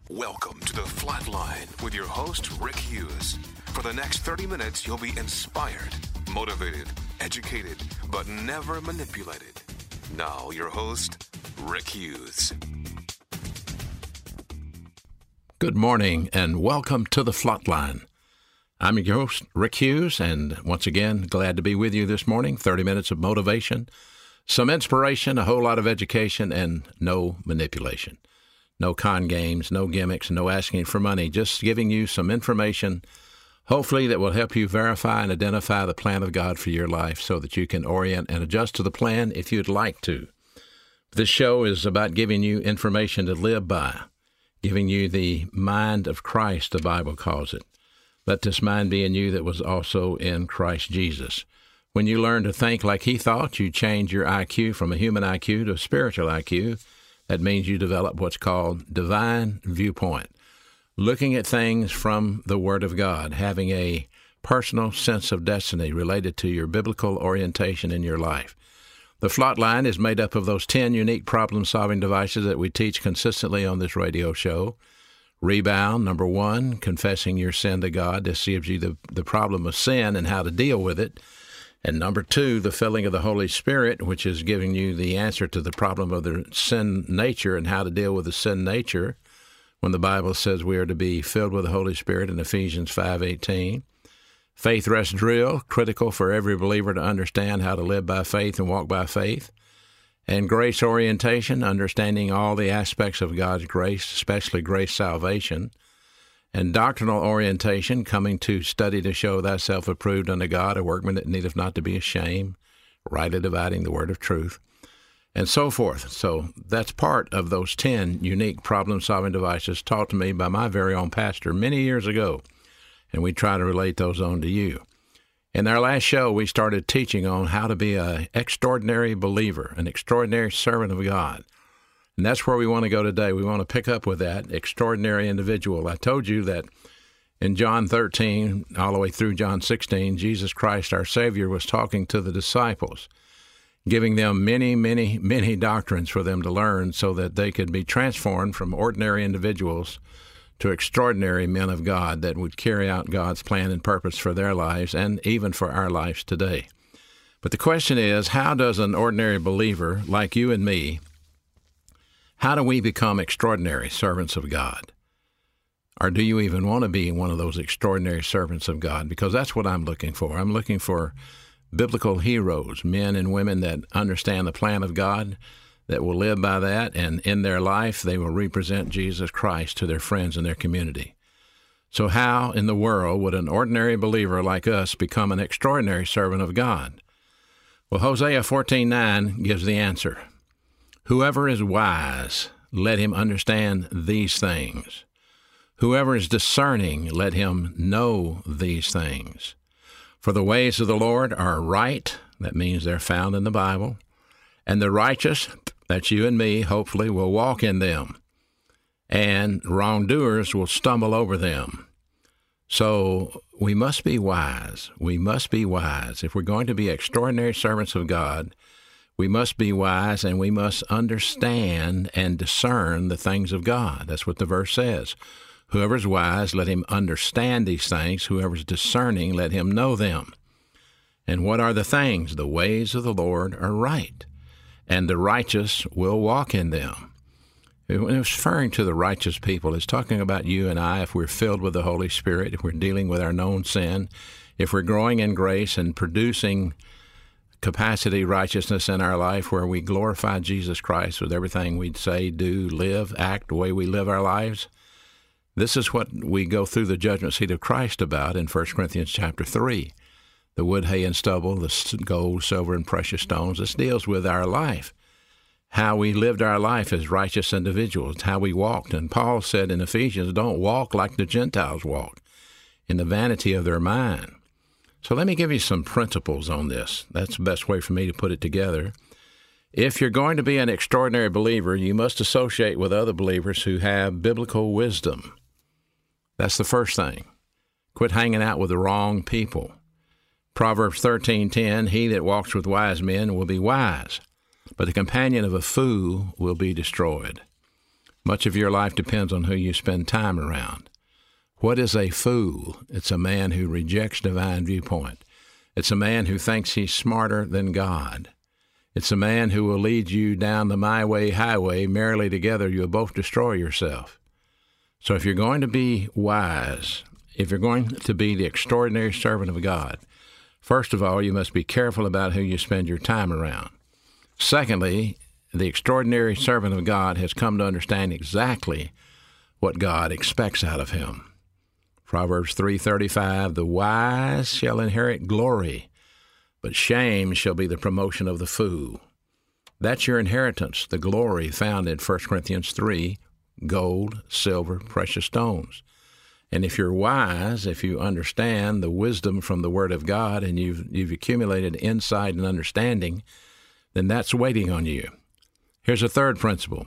Welcome to the Flatline with your host, Rick Hughes. For the next 30 minutes, you'll be inspired, motivated, educated, but never manipulated. Now, your host, Rick Hughes. Good morning and welcome to the Flatline. I'm your host, Rick Hughes, and once again, glad to be with you this morning. 30 minutes of motivation, some inspiration, a whole lot of education, and no manipulation. No con games, no gimmicks, no asking for money, just giving you some information, hopefully that will help you verify and identify the plan of God for your life so that you can orient and adjust to the plan if you'd like to. This show is about giving you information to live by, giving you the mind of Christ, the Bible calls it. Let this mind be in you that was also in Christ Jesus. When you learn to think like he thought, you change your IQ from a human IQ to a spiritual IQ. That means you develop what's called divine viewpoint, looking at things from the Word of God, having a personal sense of destiny related to your biblical orientation in your life. The Flatline is made up of those 10 unique problem-solving devices that we teach consistently on this radio show. Rebound, number 1, confessing your sin to God. This gives you the problem of sin and how to deal with it. And number 2, the filling of the Holy Spirit, which is giving you the answer to the problem of the sin nature and how to deal with the sin nature when the Bible says we are to be filled with the Holy Spirit in Ephesians 5:18. Faith rest drill, critical for every believer to understand how to live by faith and walk by faith. And grace orientation, understanding all the aspects of God's grace, especially grace salvation. And doctrinal orientation, coming to study to show thyself approved unto God, a workman that needeth not to be ashamed, rightly dividing the word of truth, and so forth. So that's part of those 10 unique problem-solving devices taught to me by my very own pastor many years ago, and we try to relate those on to you. In our last show, we started teaching on how to be an extraordinary believer, an extraordinary servant of God. And that's where we want to go today. We want to pick up with that extraordinary individual. I told you that in John 13, all the way through John 16, Jesus Christ, our Savior, was talking to the disciples, giving them many, many, many doctrines for them to learn so that they could be transformed from ordinary individuals to extraordinary men of God that would carry out God's plan and purpose for their lives and even for our lives today. But the question is, how does an ordinary believer like you and me, how do we become extraordinary servants of God? Or do you even want to be one of those extraordinary servants of God? Because that's what I'm looking for. I'm looking for biblical heroes, men and women that understand the plan of God, that will live by that, and in their life they will represent Jesus Christ to their friends and their community. So how in the world would an ordinary believer like us become an extraordinary servant of God? Well, Hosea 14:9 gives the answer. Whoever is wise, let him understand these things. Whoever is discerning, let him know these things. For the ways of the Lord are right, that means they're found in the Bible, and the righteous, that's you and me, hopefully will walk in them, and wrongdoers will stumble over them. So we must be wise. We must be wise. If we're going to be extraordinary servants of God, we must be wise, and we must understand and discern the things of God. That's what the verse says. Whoever's wise, let him understand these things. Whoever's discerning, let him know them. And what are the things? The ways of the Lord are right, and the righteous will walk in them. When it's referring to the righteous people, it's talking about you and I if we're filled with the Holy Spirit, if we're dealing with our known sin, if we're growing in grace and producing capacity righteousness in our life where we glorify Jesus Christ with everything we say, do, live, act, the way we live our lives. This is what we go through the judgment seat of Christ about in 1 Corinthians chapter 3. The wood, hay, and stubble, the gold, silver, and precious stones. This deals with our life, how we lived our life as righteous individuals, how we walked. And Paul said in Ephesians, don't walk like the Gentiles walk, in the vanity of their mind. So let me give you some principles on this. That's the best way for me to put it together. If you're going to be an extraordinary believer, you must associate with other believers who have biblical wisdom. That's the first thing. Quit hanging out with the wrong people. Proverbs 13:10, he that walks with wise men will be wise, but the companion of a fool will be destroyed. Much of your life depends on who you spend time around. What is a fool? It's a man who rejects divine viewpoint. It's a man who thinks he's smarter than God. It's a man who will lead you down the my way highway. Merrily together, you'll both destroy yourself. So if you're going to be wise, if you're going to be the extraordinary servant of God, first of all, you must be careful about who you spend your time around. Secondly, the extraordinary servant of God has come to understand exactly what God expects out of him. Proverbs 3:35, the wise shall inherit glory, but shame shall be the promotion of the fool. That's your inheritance, the glory found in 1 Corinthians 3, gold, silver, precious stones. And if you're wise, if you understand the wisdom from the Word of God and you've accumulated insight and understanding, then that's waiting on you. Here's a third principle.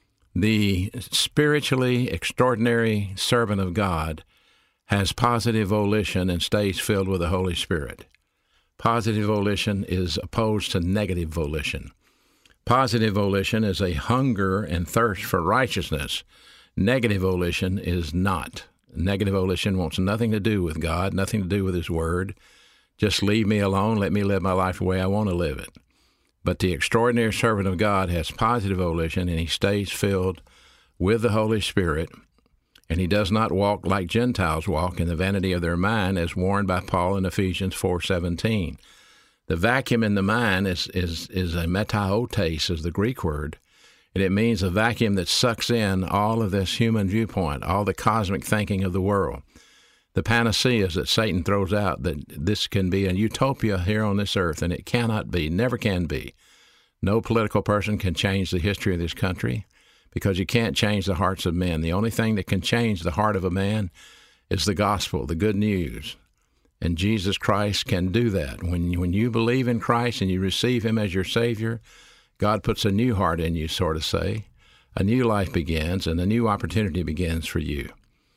The spiritually extraordinary servant of God has positive volition and stays filled with the Holy Spirit. Positive volition is opposed to negative volition. Positive volition is a hunger and thirst for righteousness. Negative volition is not. Negative volition wants nothing to do with God, nothing to do with His Word. Just leave me alone. Let me live my life the way I want to live it. But the extraordinary servant of God has positive volition, and he stays filled with the Holy Spirit, and he does not walk like Gentiles walk in the vanity of their mind, as warned by Paul in Ephesians 4:17. The vacuum in the mind is a metaotes, is the Greek word, and it means a vacuum that sucks in all of this human viewpoint, all the cosmic thinking of the world. The panaceas that Satan throws out, that this can be a utopia here on this earth, and it cannot be, never can be. No political person can change the history of this country because you can't change the hearts of men. The only thing that can change the heart of a man is the gospel, the good news. And Jesus Christ can do that. When you believe in Christ and you receive Him as your Savior, God puts a new heart in you, so to say. A new life begins, and a new opportunity begins for you.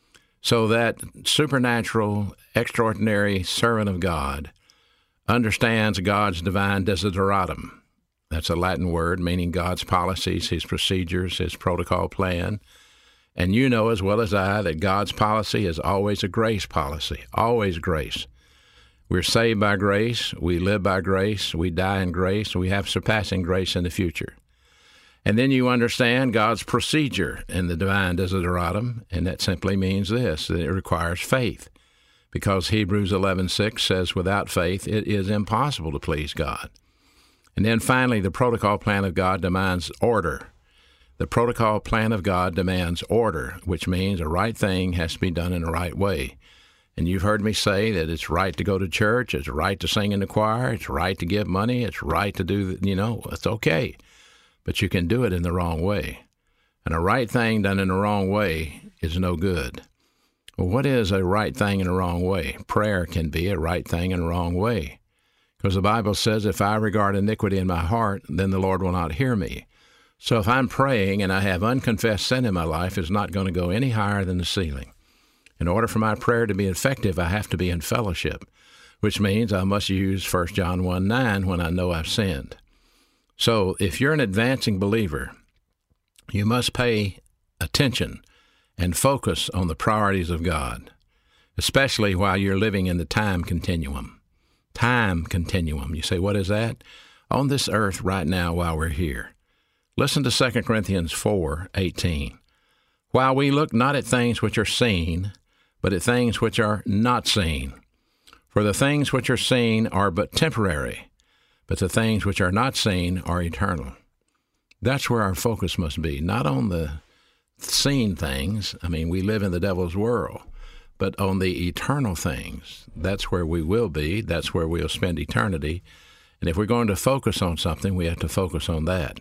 So that supernatural, extraordinary servant of God understands God's divine desideratum. That's a Latin word meaning God's policies, His procedures, His protocol plan. And you know as well as I that God's policy is always a grace policy, always grace. We're saved by grace, we live by grace, we die in grace, we have surpassing grace in the future. And then you understand God's procedure in the divine desideratum, and that simply means this, that it requires faith. Because Hebrews 11:6 says, without faith, it is impossible to please God. And then finally, the protocol plan of God demands order. The protocol plan of God demands order, which means a right thing has to be done in the right way. And you've heard me say that it's right to go to church, it's right to sing in the choir, it's right to give money, it's right to do, it's okay. But you can do it in the wrong way. And a right thing done in the wrong way is no good. Well, what is a right thing in the wrong way? Prayer can be a right thing in the wrong way. Because the Bible says, if I regard iniquity in my heart, then the Lord will not hear me. So if I'm praying and I have unconfessed sin in my life, it's not going to go any higher than the ceiling. In order for my prayer to be effective, I have to be in fellowship, which means I must use 1 John 1:9 when I know I've sinned. So if you're an advancing believer, you must pay attention and focus on the priorities of God, especially while you're living in the time continuum. Time continuum. You say, what is that? On this earth right now while we're here. Listen to 2 Corinthians 4:18. While we look not at things which are seen, but at things which are not seen. For the things which are seen are but temporary, but the things which are not seen are eternal. That's where our focus must be, not on the seen things. I mean, we live in the devil's world, but on the eternal things. That's where we will be. That's where we'll spend eternity. And if we're going to focus on something, we have to focus on that.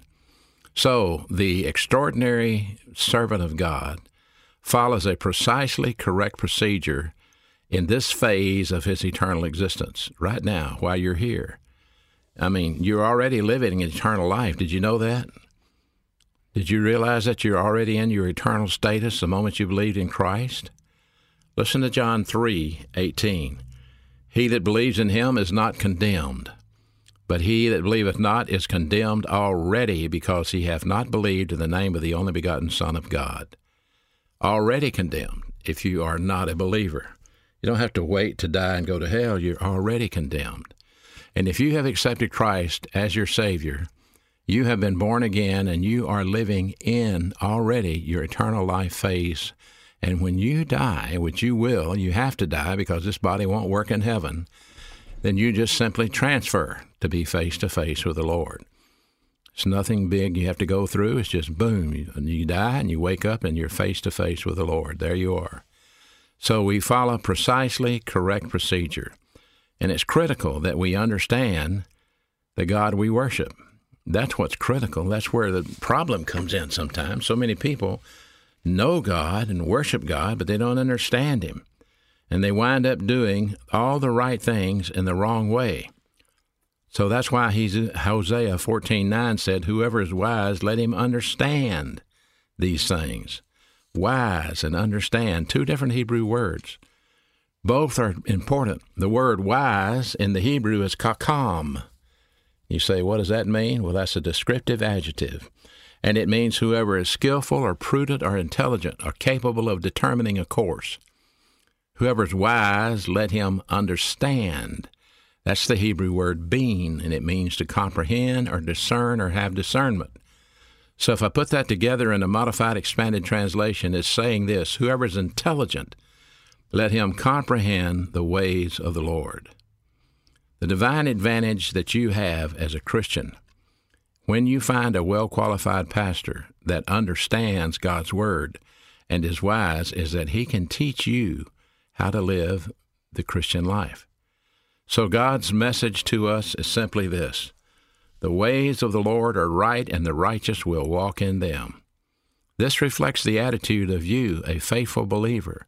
So the extraordinary servant of God follows a precisely correct procedure in this phase of his eternal existence, right now, while you're here. I mean, you're already living an eternal life. Did you know that? Did you realize that you're already in your eternal status the moment you believed in Christ? Listen to John 3:18. He that believes in him is not condemned, But he that believeth not is condemned already, because he hath not believed in the name of the only begotten Son of God. Already condemned if you are not a believer. You don't have to wait to die and go to hell. You're already condemned. And if you have accepted Christ as your Savior, you have been born again, and you are living in already your eternal life phase. And when you die, which you will, you have to die because this body won't work in heaven, then you just simply transfer to be face-to-face with the Lord. It's nothing big you have to go through. It's just boom, you die and you wake up and you're face-to-face with the Lord. There you are. So we follow precisely correct procedure. And it's critical that we understand the God we worship. That's what's critical. That's where the problem comes in sometimes. So many people know God and worship God, but they don't understand Him. And they wind up doing all the right things in the wrong way. So that's why Hosea 14:9 said, whoever is wise, let him understand these things. Wise and understand, two different Hebrew words. Both are important. The word wise in the Hebrew is kakam. You say, what does that mean? Well, that's a descriptive adjective. And it means whoever is skillful or prudent or intelligent or capable of determining a course. Whoever is wise, let him understand. That's the Hebrew word bean, and it means to comprehend or discern or have discernment. So if I put that together in a modified expanded translation, it's saying this: whoever is intelligent, let him comprehend the ways of the Lord. The divine advantage that you have as a Christian, when you find a well-qualified pastor that understands God's Word and is wise, is that he can teach you how to live the Christian life. So God's message to us is simply this: the ways of the Lord are right, and the righteous will walk in them. This reflects the attitude of you, a faithful believer.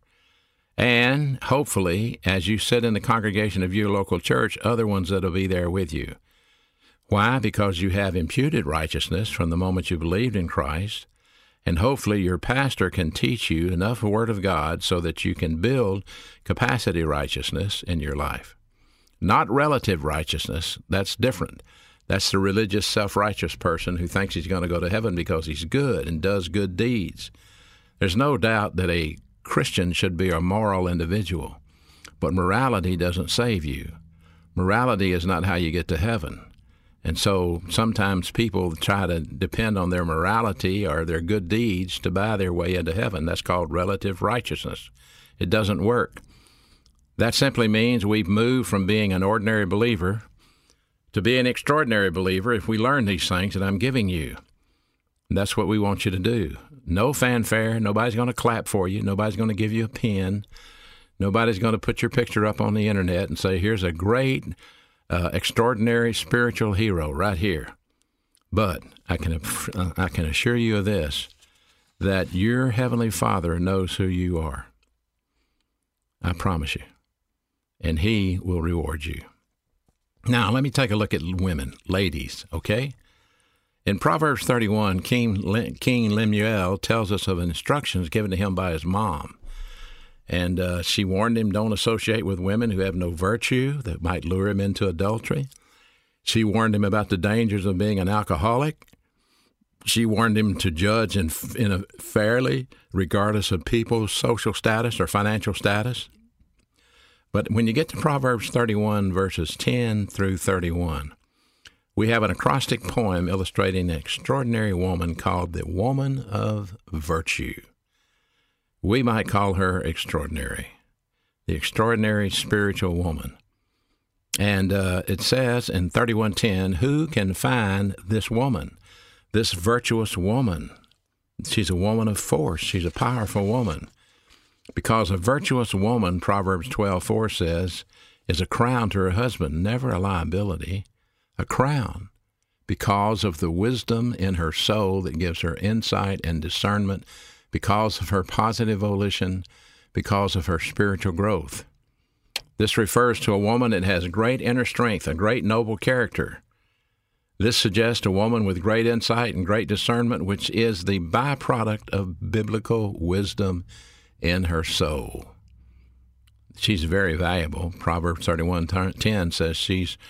And hopefully, as you sit in the congregation of your local church, other ones that will be there with you. Why? Because you have imputed righteousness from the moment you believed in Christ. And hopefully your pastor can teach you enough Word of God so that you can build capacity righteousness in your life. Not relative righteousness. That's different. That's the religious, self-righteous person who thinks he's going to go to heaven because he's good and does good deeds. There's no doubt that a Christian should be a moral individual, but morality doesn't save you. Morality is not how you get to heaven. And so sometimes people try to depend on their morality or their good deeds to buy their way into heaven. That's called relative righteousness. It doesn't work. That simply means we've moved from being an ordinary believer to be an extraordinary believer if we learn these things that I'm giving you. And that's what we want you to do. No fanfare. Nobody's going to clap for you. Nobody's going to give you a pen. Nobody's going to put your picture up on the internet and say, here's a great, extraordinary spiritual hero right here. But I can assure you of this, that your Heavenly Father knows who you are. I promise you. And He will reward you. Now, let me take a look at women, ladies, okay? In Proverbs 31, King Lemuel tells us of instructions given to him by his mom. And she warned him, don't associate with women who have no virtue that might lure him into adultery. She warned him about the dangers of being an alcoholic. She warned him to judge fairly, regardless of people's social status or financial status. But when you get to Proverbs 31, verses 10 through 31, we have an acrostic poem illustrating an extraordinary woman called the Woman of Virtue. We might call her extraordinary, the extraordinary spiritual woman. And it says in 31:10, who can find this woman, this virtuous woman? She's a woman of force. She's a powerful woman. Because a virtuous woman, Proverbs 12:4 says, is a crown to her husband, never a liability, a crown, because of the wisdom in her soul that gives her insight and discernment, because of her positive volition, because of her spiritual growth. This refers to a woman that has great inner strength, a great noble character. This suggests a woman with great insight and great discernment, which is the byproduct of biblical wisdom in her soul. She's very valuable. Proverbs 31:10 says she's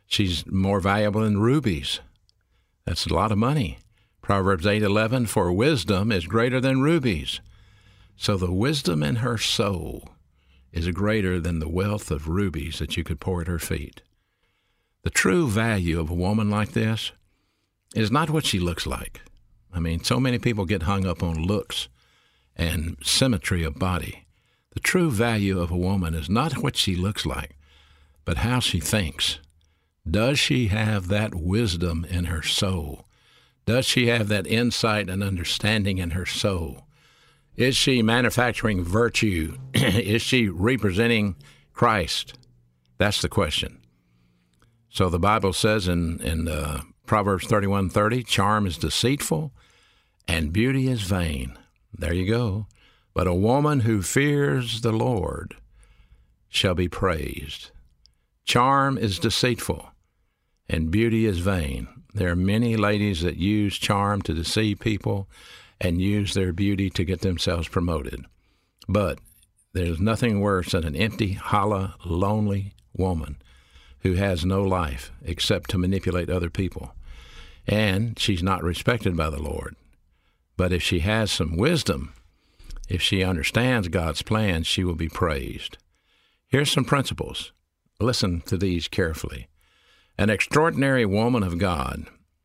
She's more valuable than rubies. That's a lot of money. Proverbs 8:11, for wisdom is greater than rubies. So the wisdom in her soul is greater than the wealth of rubies that you could pour at her feet. The true value of a woman like this is not what she looks like. I mean, so many people get hung up on looks and symmetry of body. The true value of a woman is not what she looks like, but how she thinks. Does she have that wisdom in her soul? Does she have that insight and understanding in her soul? Is she manufacturing virtue? Is she representing Christ? That's the question. So the Bible says in Proverbs 31:30, charm is deceitful and beauty is vain. There you go. But a woman who fears the Lord shall be praised. Charm is deceitful and beauty is vain. There are many ladies that use charm to deceive people and use their beauty to get themselves promoted. But there's nothing worse than an empty, hollow, lonely woman who has no life except to manipulate other people. And she's not respected by the Lord. But if she has some wisdom, if she understands God's plan, she will be praised. Here's some principles. Listen to these carefully. An extraordinary woman of God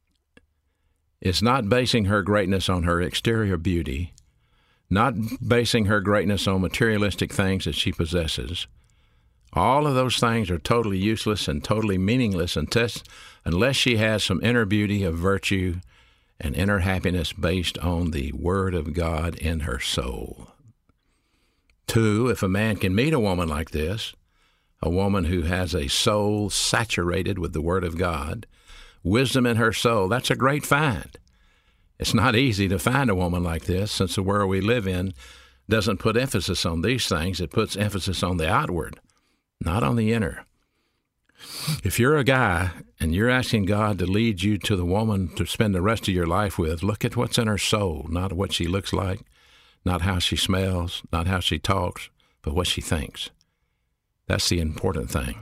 is not basing her greatness on her exterior beauty, not basing her greatness on materialistic things that she possesses. All of those things are totally useless and totally meaningless unless she has some inner beauty of virtue and inner happiness based on the Word of God in her soul. 2, if a man can meet a woman like this, a woman who has a soul saturated with the Word of God, wisdom in her soul, that's a great find. It's not easy to find a woman like this since the world we live in doesn't put emphasis on these things. It puts emphasis on the outward, not on the inner. If you're a guy and you're asking God to lead you to the woman to spend the rest of your life with, look at what's in her soul, not what she looks like, not how she smells, not how she talks, but what she thinks. That's the important thing.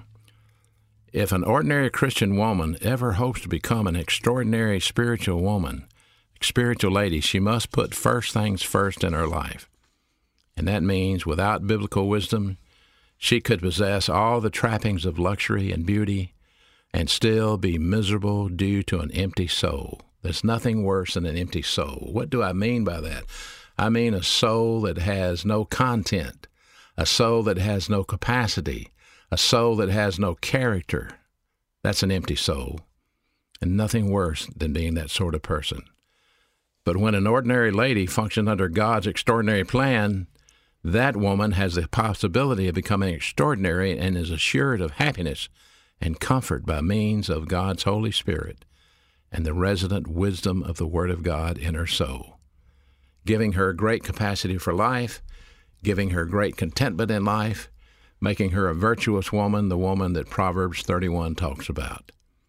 If an ordinary Christian woman ever hopes to become an extraordinary spiritual woman, spiritual lady, she must put first things first in her life. And that means without biblical wisdom, she could possess all the trappings of luxury and beauty and still be miserable due to an empty soul. There's nothing worse than an empty soul. What do I mean by that? I mean a soul that has no content, a soul that has no capacity, a soul that has no character. That's an empty soul, and nothing worse than being that sort of person. But when an ordinary lady functions under God's extraordinary plan, that woman has the possibility of becoming extraordinary and is assured of happiness and comfort by means of God's Holy Spirit and the resident wisdom of the Word of God in her soul, giving her great capacity for life, giving her great contentment in life, making her a virtuous woman, the woman that Proverbs 31 talks about.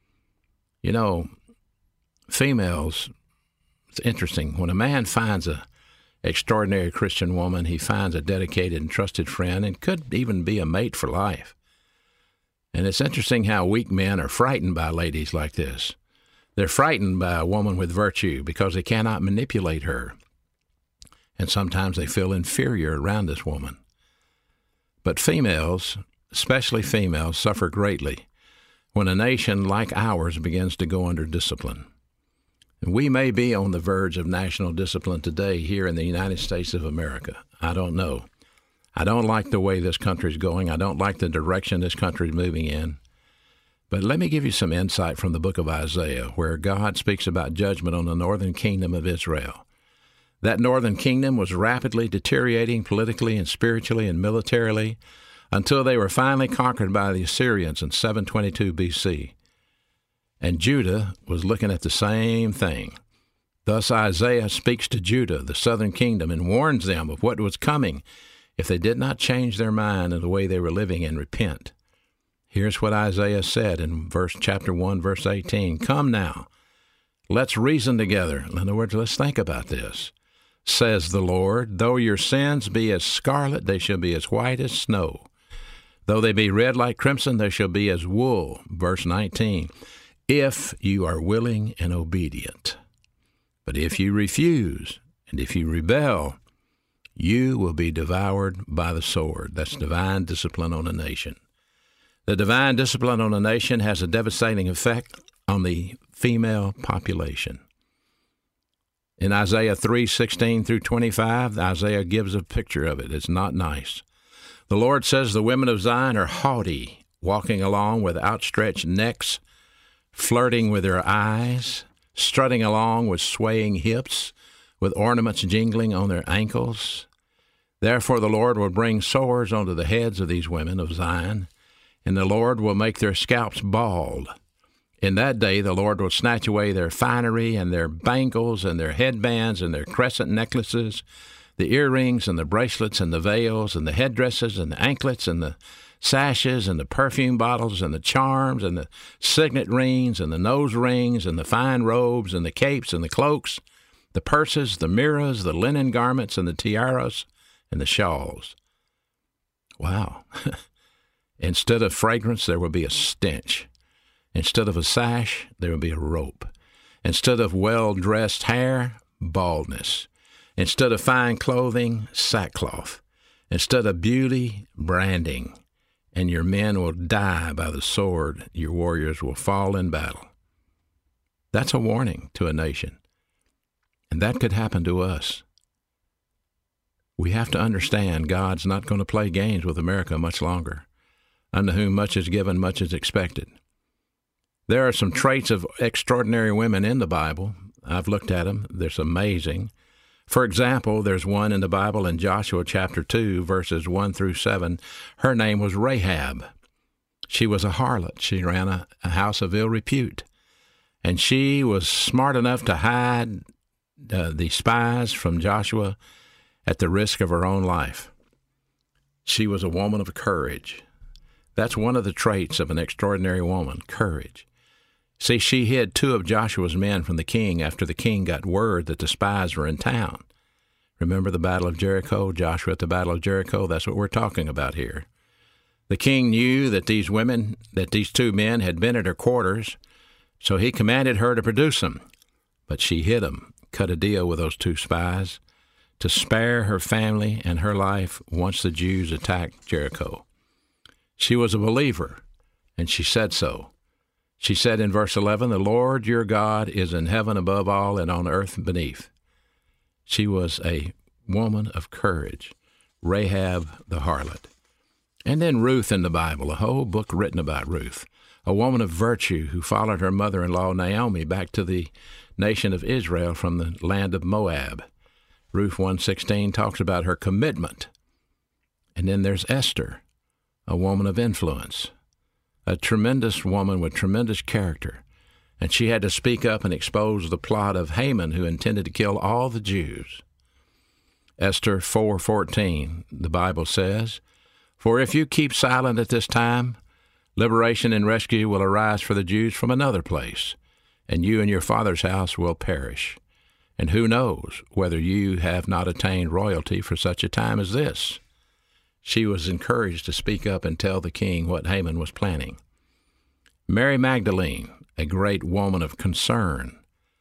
You know, females, it's interesting. When a man finds a extraordinary Christian woman, he finds a dedicated and trusted friend and could even be a mate for life. And it's interesting how weak men are frightened by ladies like this. They're frightened by a woman with virtue because they cannot manipulate her. And sometimes they feel inferior around this woman. But females, especially females, suffer greatly when a nation like ours begins to go under discipline. We may be on the verge of national discipline today here in the United States of America. I don't know. I don't like the way this country's going. I don't like the direction this country's moving in. But let me give you some insight from the book of Isaiah, where God speaks about judgment on the northern kingdom of Israel. That northern kingdom was rapidly deteriorating politically and spiritually and militarily until they were finally conquered by the Assyrians in 722 B.C., and Judah was looking at the same thing. Thus Isaiah speaks to Judah, the southern kingdom, and warns them of what was coming if they did not change their mind and the way they were living and repent. Here's what Isaiah said in chapter 1, verse 18. Come now, let's reason together. In other words, let's think about this. Says the Lord, though your sins be as scarlet, they shall be as white as snow. Though they be red like crimson, they shall be as wool. Verse 19, if you are willing and obedient. But if you refuse, and if you rebel, you will be devoured by the sword. That's divine discipline on a nation. The divine discipline on a nation has a devastating effect on the female population. In Isaiah 3:16 through 25, Isaiah gives a picture of it. It's not nice. The Lord says the women of Zion are haughty, walking along with outstretched necks, flirting with their eyes, strutting along with swaying hips, with ornaments jingling on their ankles. Therefore the Lord will bring sores onto the heads of these women of Zion, and the Lord will make their scalps bald. In that day the Lord will snatch away their finery and their bangles and their headbands and their crescent necklaces, the earrings and the bracelets and the veils and the headdresses and the anklets and the sashes and the perfume bottles and the charms and the signet rings and the nose rings and the fine robes and the capes and the cloaks, the purses, the mirrors, the linen garments and the tiaras and the shawls. Wow. Instead of fragrance, there will be a stench. Instead of a sash, there will be a rope. Instead of well-dressed hair, baldness. Instead of fine clothing, sackcloth. Instead of beauty, branding. And your men will die by the sword. Your warriors will fall in battle. That's a warning to a nation. And that could happen to us. We have to understand God's not going to play games with America much longer. Unto whom much is given, much is expected. There are some traits of extraordinary women in the Bible. I've looked at them. They're amazing. For example, there's one in the Bible in Joshua chapter 2, verses 1 through 7. Her name was Rahab. She was a harlot. She ran a house of ill repute. And she was smart enough to hide the spies from Joshua at the risk of her own life. She was a woman of courage. That's one of the traits of an extraordinary woman, courage. See, she hid 2 of Joshua's men from the king after the king got word that the spies were in town. Remember the Battle of Jericho, Joshua at the Battle of Jericho? That's what we're talking about here. The king knew that these 2 men had been at her quarters, so he commanded her to produce them. But she hid them, cut a deal with those 2 spies to spare her family and her life once the Jews attacked Jericho. She was a believer, and she said so. She said in verse 11, the Lord your God is in heaven above all and on earth beneath. She was a woman of courage, Rahab the harlot. And then Ruth in the Bible, a whole book written about Ruth, a woman of virtue who followed her mother-in-law Naomi back to the nation of Israel from the land of Moab. Ruth 1:16 talks about her commitment. And then there's Esther, a woman of influence, a tremendous woman with tremendous character. And she had to speak up and expose the plot of Haman, who intended to kill all the Jews. Esther 4:14, the Bible says, for if you keep silent at this time, liberation and rescue will arise for the Jews from another place, and you and your father's house will perish. And who knows whether you have not attained royalty for such a time as this? She was encouraged to speak up and tell the king what Haman was planning. Mary Magdalene, a great woman of concern,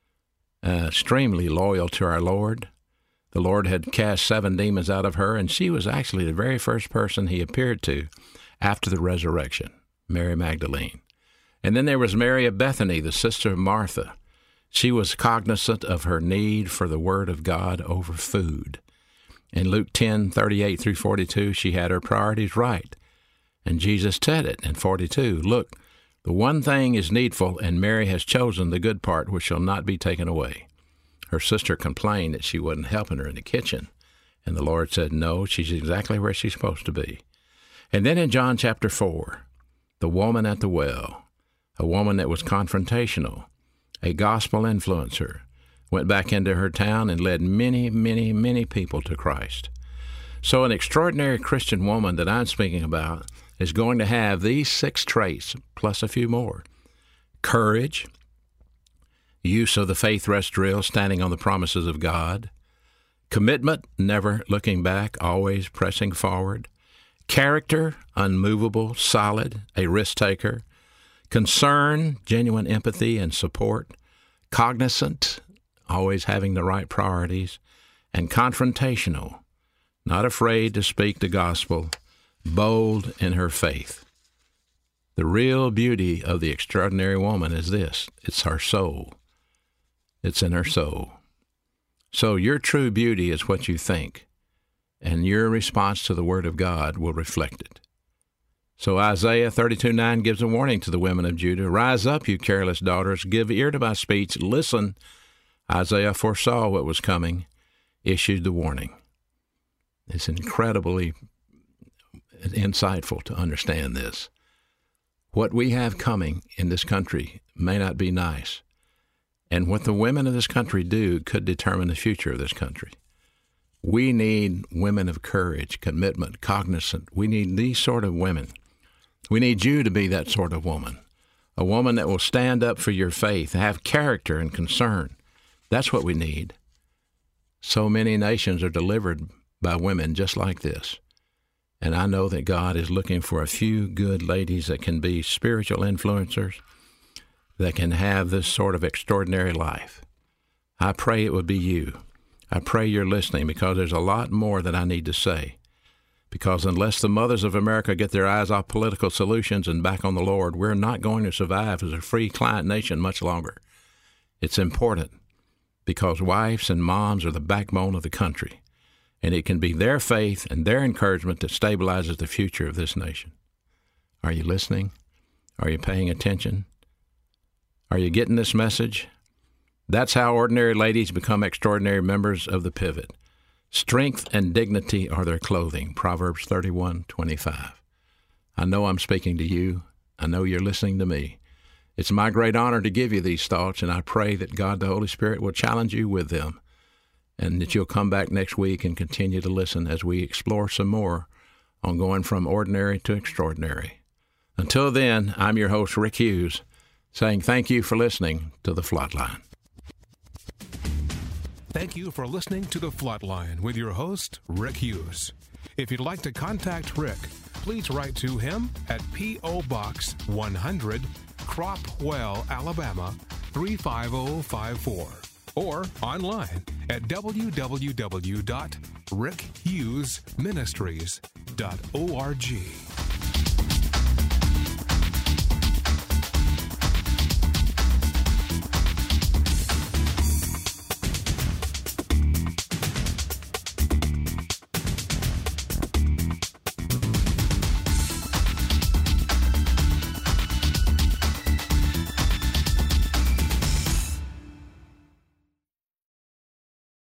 extremely loyal to our Lord. The Lord had cast 7 demons out of her, and she was actually the very first person he appeared to after the resurrection, Mary Magdalene. And then there was Mary of Bethany, the sister of Martha. She was cognizant of her need for the Word of God over food. In Luke 10:38 through 42, she had her priorities right. And Jesus said it in 42, look, the one thing is needful, and Mary has chosen the good part which shall not be taken away. Her sister complained that she wasn't helping her in the kitchen. And the Lord said, no, she's exactly where she's supposed to be. And then in John chapter 4, the woman at the well, a woman that was confrontational, a gospel influencer, went back into her town and led many, many, many people to Christ. So an extraordinary Christian woman that I'm speaking about is going to have these 6 traits, plus a few more. Courage, use of the faith rest drill, standing on the promises of God. Commitment, never looking back, always pressing forward. Character, unmovable, solid, a risk taker. Concern, genuine empathy and support. Cognizant, always having the right priorities. And confrontational, not afraid to speak the gospel, bold in her faith. The real beauty of the extraordinary woman is this: it's her soul. It's in her soul. So your true beauty is what you think, and your response to the Word of God will reflect it. So Isaiah 32:9 gives a warning to the women of Judah. Rise up, you careless daughters, give ear to my speech, listen. Isaiah foresaw what was coming, issued the warning. It's incredibly insightful to understand this. What we have coming in this country may not be nice, and what the women of this country do could determine the future of this country. We need women of courage, commitment, cognizant. We need these sort of women. We need you to be that sort of woman, a woman that will stand up for your faith, have character and concern. That's what we need. So many nations are delivered by women just like this. And I know that God is looking for a few good ladies that can be spiritual influencers, that can have this sort of extraordinary life. I pray it would be you. I pray you're listening, because there's a lot more that I need to say. Because unless the mothers of America get their eyes off political solutions and back on the Lord, we're not going to survive as a free client nation much longer. It's important, because wives and moms are the backbone of the country. And it can be their faith and their encouragement that stabilizes the future of this nation. Are you listening? Are you paying attention? Are you getting this message? That's how ordinary ladies become extraordinary members of the Pivot. Strength and dignity are their clothing. Proverbs 31:25. I know I'm speaking to you. I know you're listening to me. It's my great honor to give you these thoughts, and I pray that God the Holy Spirit will challenge you with them, and that you'll come back next week and continue to listen as we explore some more on going from ordinary to extraordinary. Until then, I'm your host, Rick Hughes, saying thank you for listening to The Flatline. Thank you for listening to The Flatline with your host, Rick Hughes. If you'd like to contact Rick, please write to him at P.O. Box 100, Cropwell, Alabama 35054. Or online at www.rickhughesministries.org.